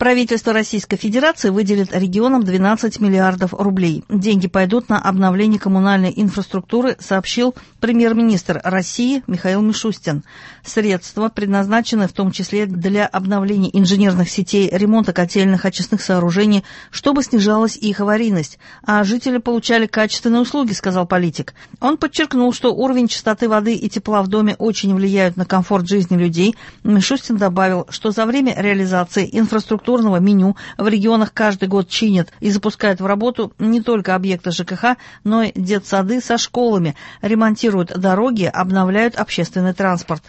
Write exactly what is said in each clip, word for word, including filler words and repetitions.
Правительство Российской Федерации выделит регионам двенадцать миллиардов рублей. Деньги пойдут на обновление коммунальной инфраструктуры, сообщил премьер-министр России Михаил Мишустин. Средства предназначены в том числе для обновления инженерных сетей, ремонта котельных очистных сооружений, чтобы снижалась их аварийность, а жители получали качественные услуги, сказал политик. Он подчеркнул, что уровень чистоты воды и тепла в доме очень влияют на комфорт жизни людей. Мишустин добавил, что за время реализации инфраструктуры меню в регионах каждый год чинят и запускают в работу не только объекты ЖКХ, но и детсады со школами, ремонтируют дороги, обновляют общественный транспорт.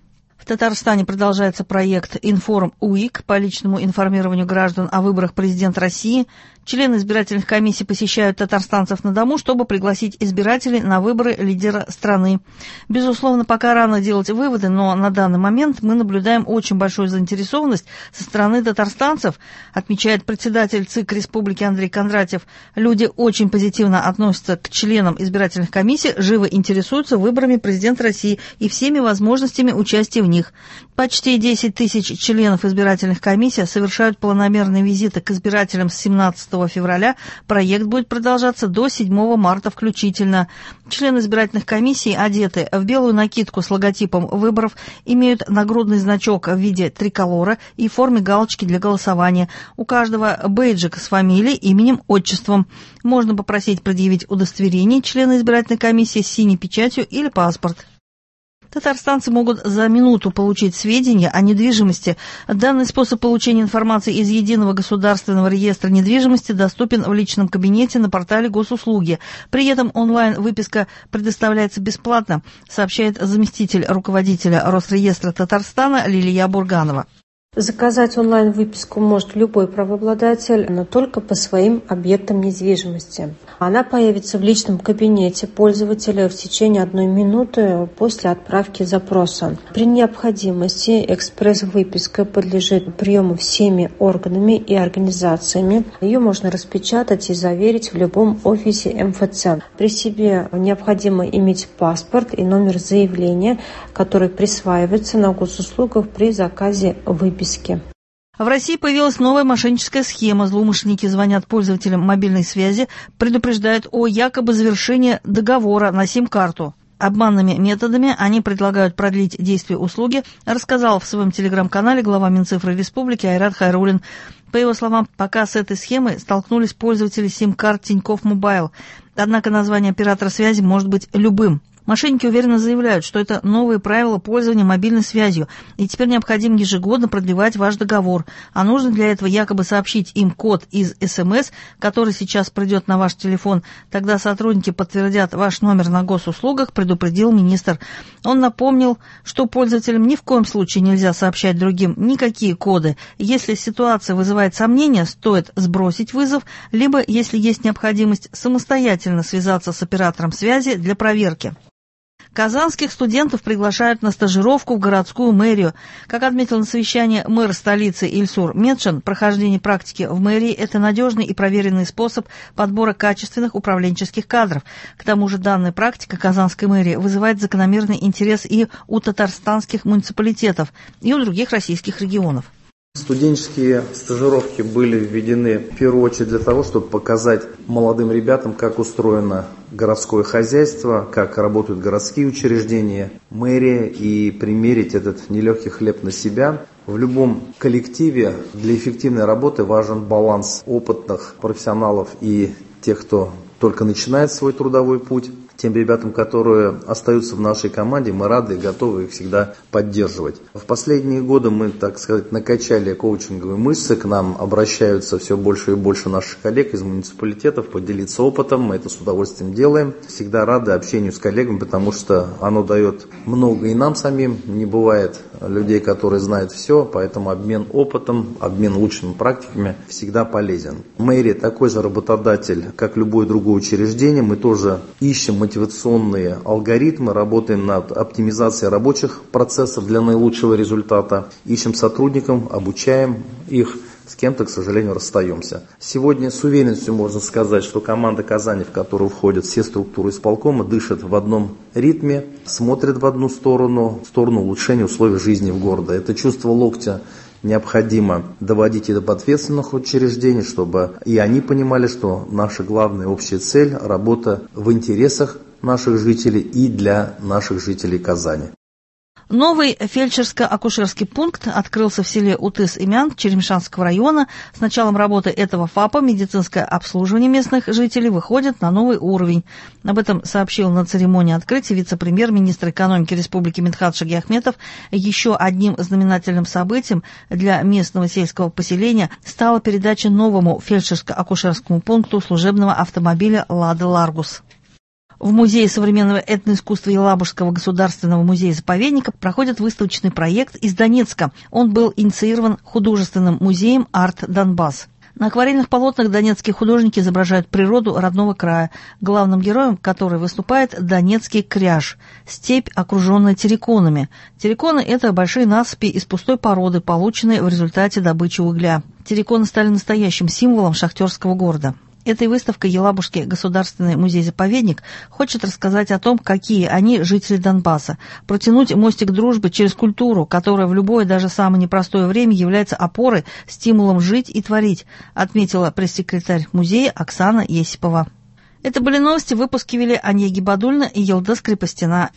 В Татарстане продолжается проект «Информ-УИК» по личному информированию граждан о выборах президента России. Члены избирательных комиссий посещают татарстанцев на дому, чтобы пригласить избирателей на выборы лидера страны. Безусловно, пока рано делать выводы, но на данный момент мы наблюдаем очень большую заинтересованность со стороны татарстанцев, отмечает председатель ЦИК Республики Андрей Кондратьев. Люди очень позитивно относятся к членам избирательных комиссий, живо интересуются выборами президента России и всеми возможностями участия в них. Почти десять тысяч членов избирательных комиссий совершают планомерные визиты к избирателям с семнадцатого февраля. Проект будет продолжаться до седьмого марта включительно. Члены избирательных комиссий, одеты в белую накидку с логотипом выборов, имеют нагрудный значок в виде триколора и в форме галочки для голосования. У каждого бейджик с фамилией, именем, отчеством. Можно попросить предъявить удостоверение члена избирательной комиссии с синей печатью или паспорт. Татарстанцы могут за минуту получить сведения о недвижимости. Данный способ получения информации из Единого государственного реестра недвижимости доступен в личном кабинете на портале Госуслуги. При этом онлайн-выписка предоставляется бесплатно, сообщает заместитель руководителя Росреестра Татарстана Лилия Бурганова. Заказать онлайн-выписку может любой правообладатель, но только по своим объектам недвижимости. Она появится в личном кабинете пользователя в течение одной минуты после отправки запроса. При необходимости экспресс-выписка подлежит приему всеми органами и организациями. Ее можно распечатать и заверить в любом офисе эм эф цэ. При себе необходимо иметь паспорт и номер заявления, который присваивается на госуслугах при заказе выписки. В России появилась новая мошенническая схема. Злоумышленники звонят пользователям мобильной связи, предупреждают о якобы завершении договора на сим-карту. Обманными методами они предлагают продлить действие услуги, рассказал в своем телеграм-канале глава Минцифры Республики Айрат Хайруллин. По его словам, пока с этой схемой столкнулись пользователи сим-карт Тинькофф Мобайл. Однако название оператора связи может быть любым. Мошенники уверенно заявляют, что это новые правила пользования мобильной связью, и теперь необходимо ежегодно продлевать ваш договор, а нужно для этого якобы сообщить им код из эс эм эс, который сейчас придет на ваш телефон. Тогда сотрудники подтвердят ваш номер на госуслугах, предупредил министр. Он напомнил, что пользователям ни в коем случае нельзя сообщать другим никакие коды. Если ситуация вызывает сомнения, стоит сбросить вызов, либо, если есть необходимость, самостоятельно связаться с оператором связи для проверки. Казанских студентов приглашают на стажировку в городскую мэрию. Как отметил на совещании мэр столицы Ильсур Медшин, прохождение практики в мэрии – это надежный и проверенный способ подбора качественных управленческих кадров. К тому же данная практика Казанской мэрии вызывает закономерный интерес и у татарстанских муниципалитетов, и у других российских регионов. Студенческие стажировки были введены в первую очередь для того, чтобы показать молодым ребятам, как устроено городское хозяйство, как работают городские учреждения, мэрия, и примерить этот нелегкий хлеб на себя. В любом коллективе для эффективной работы важен баланс опытных профессионалов и тех, кто только начинает свой трудовой путь. Тем ребятам, которые остаются в нашей команде, мы рады и готовы их всегда поддерживать. В последние годы мы, так сказать, накачали коучинговые мышцы, к нам обращаются все больше и больше наших коллег из муниципалитетов поделиться опытом, мы это с удовольствием делаем. Всегда рады общению с коллегами, потому что оно дает много и нам самим, не бывает людей, которые знают все, поэтому обмен опытом, обмен лучшими практиками всегда полезен. Мэрия такой же работодатель, как любое другое учреждение, мы тоже ищем мотивационные алгоритмы, работаем над оптимизацией рабочих процессов для наилучшего результата, ищем сотрудников, обучаем их, с кем-то, к сожалению, расстаемся. Сегодня с уверенностью можно сказать, что команда Казани, в которую входят все структуры исполкома, дышит в одном ритме, смотрит в одну сторону, в сторону улучшения условий жизни в городе. Это чувство локтя необходимо доводить это до ответственных учреждений, чтобы и они понимали, что наша главная общая цель – работа в интересах наших жителей и для наших жителей Казани. Новый фельдшерско-акушерский пункт открылся в селе Утыс-Имян Черемшанского района. С началом работы этого ФАПа медицинское обслуживание местных жителей выходит на новый уровень. Об этом сообщил на церемонии открытия вице-премьер-министр экономики Республики Мидхат Шагиахметов. Еще одним знаменательным событием для местного сельского поселения стала передача новому фельдшерско-акушерскому пункту служебного автомобиля «Лада Ларгус». В Музее современного этноискусства Елабужского государственного музея-заповедника проходит выставочный проект из Донецка. Он был инициирован художественным музеем «Арт Донбасс». На акварельных полотнах донецкие художники изображают природу родного края, главным героем которой выступает донецкий кряж – степь, окруженная терриконами. Терриконы – это большие насыпи из пустой породы, полученные в результате добычи угля. Терриконы стали настоящим символом шахтерского города. Этой выставкой Елабужский государственный музей-заповедник хочет рассказать о том, какие они жители Донбасса, протянуть мостик дружбы через культуру, которая в любое, даже самое непростое время является опорой, стимулом жить и творить, отметила пресс-секретарь музея Оксана Есипова. Это были новости, в выпуске вели Анья Гибадульна и Елда Скрипостина.